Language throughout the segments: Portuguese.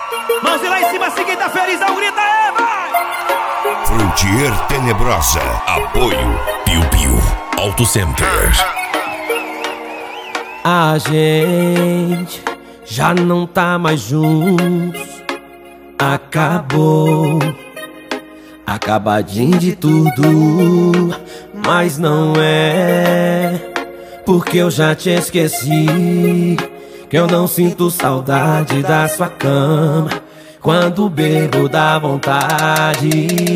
Mãos lá em cima, se quem tá feliz, dá um grito aí, vai! Frontier Tenebrosa. Apoio Piu Piu Auto Center. A gente já não tá mais juntos. Acabou, acabadinho de tudo. Mas não é porque eu já te esqueci, que eu não sinto saudade da sua cama. Quando bebo dá vontade.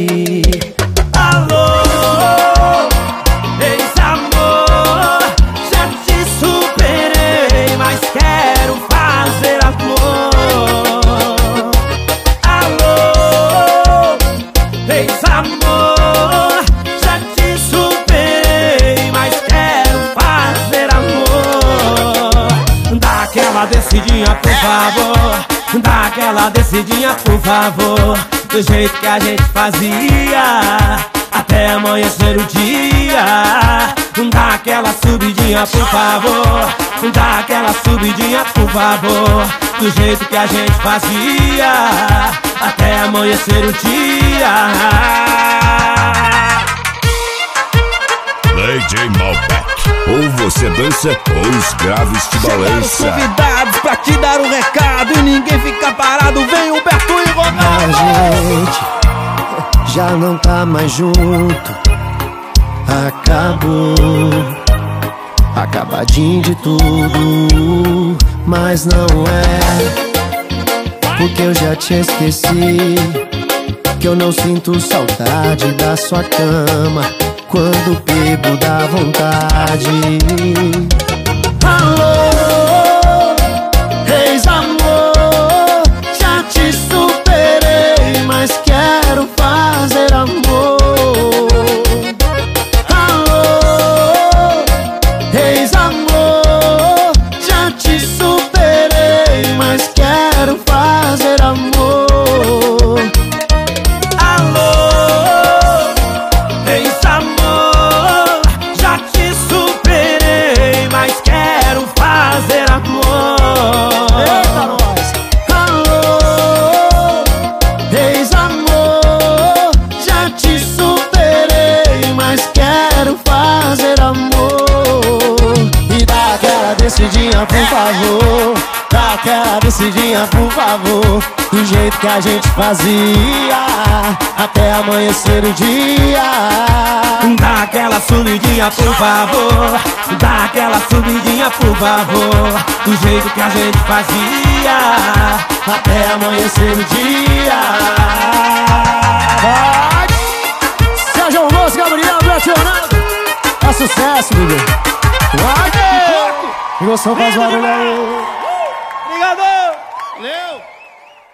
Alô, ex-amor, já te superei, mas quero fazer amor. Alô, ex-amor, já te superei, mas quero fazer amor. Dá aquela descidinha, por favor. Dá aquela descidinha, por favor, do jeito que a gente fazia, até amanhecer o dia. Dá aquela subidinha, por favor. Dá aquela subidinha, por favor, do jeito que a gente fazia, até amanhecer o dia. DJ Malbec. Ou você dança ou os graves te balança. Chegaram convidados pra te dar um recado e ninguém fica parado. Vem Humberto e Ronaldo. A gente já não tá mais junto. Acabou, acabadinho de tudo. Mas não é porque eu já te esqueci, que eu não sinto saudade da sua cama. Quando bebo dá vontade. Alô, ex-amor, já te superei, mas quero fazer amor. Alô, ex-amor, já te superei, mas quero fazer amor. Descidinha, por favor, dá aquela descidinha, por favor, do jeito que a gente fazia, até amanhecer o dia. Dá aquela subidinha, por favor. Dá aquela subidinha, por favor, do jeito que a gente fazia, até amanhecer o dia. Sérgio Alonso, Gabriel, Ronaldo. É sucesso, bebê. Vai, Igor, faz barulho aí. Obrigado! Valeu!